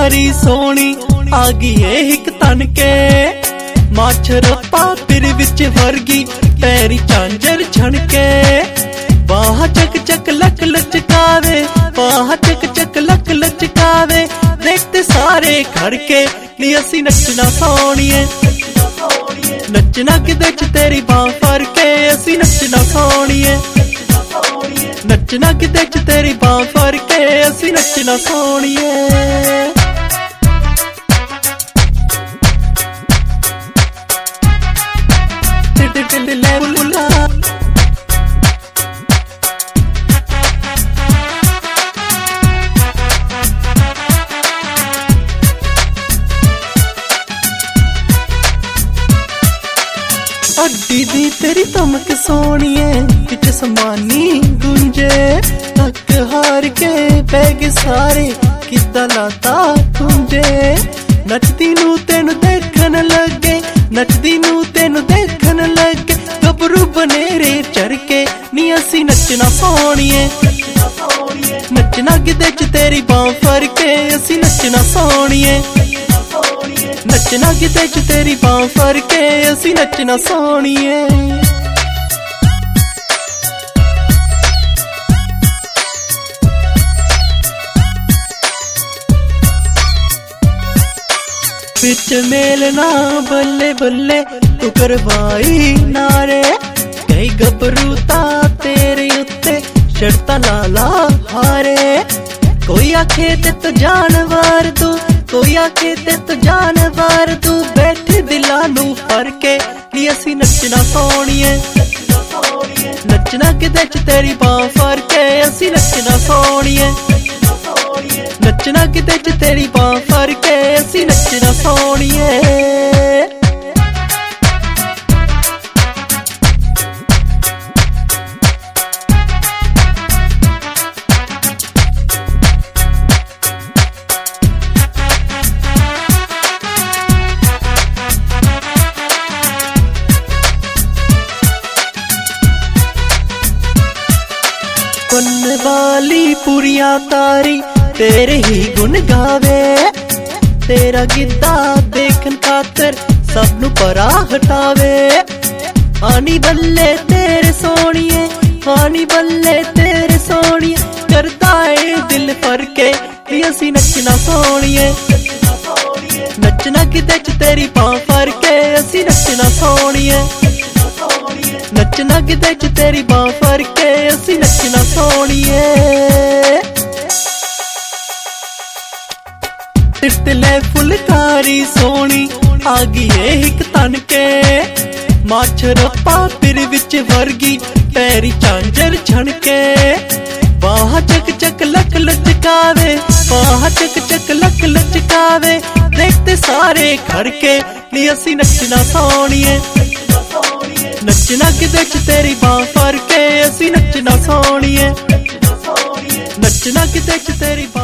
फुलकारी सोनी आ गई है हिक तन के माछर पापिर विच वर्गी पैरी झांझर छणके बाह चक चक लक लचकावे बाह चक चक लक लचकावे देखते सारे खड़के नी असी नचना सोनिए नचना किदे च तेरी बाह फड़ के असी नचना सोनिए नचना किदे च तेरी बाह फड़ के असी नचना सोनिए अड्डी दी तेरी तमक सोनिए बिच समानी गुंजे थक हार के बैग सारे किदा लाता तुंजे नचदी नू तेनू देखन लगे नचदी नू तेनू देखन लगे गबरू बनेरे चरके नी असी नचना सोनिए नचना किदे च तेरी बाह फड़ के असी नचना सोनिए नचना किदे च तेरी बाह फड़ के असी नचना सोनिए बिच मेलना बल्ले बल्ले तू करवाई नारे कई गबरू ता तेरे उत्ते शर्ता लाला हारे कोई आखे ते तो जानवर तू कोई आखे ते तो जानवर तू बैठे दिला नू फड़ के नी असी नचना सोनिए नचना किदे च तेरी बाह फड़ के असी नचना सोनिए नचना किदे च तेरी बाह फड़ के असी नचना सोनिए गुन वाली पुरिया तारी तेरे ही गुन गावे तेरा गिद्दा देखन खातर सब नु परा हटावे आनी बल्ले तेरे सोनिए आनी बल्ले तेरे सोनिए करता है दिल फड़ के असी नचना सोनिए नचना किदे च तेरी बाह फड़ के असी नचना सोनिए नचना किदे च तेरी बाह फड़ के असी नचना सोनिए तितले फुलकारी सोनी आ गई है हिक तन के माछर पापिर विच वर्गी पैरी झांझर छणके बाह चक चक लक लचकावे बाह चक चक लक लचकावे देखते सारे खड़के नी असी नचना सोनिए नचना किदे च तेरी बाह फड़ के असी नचना सोनिए नचना किदे च तेरी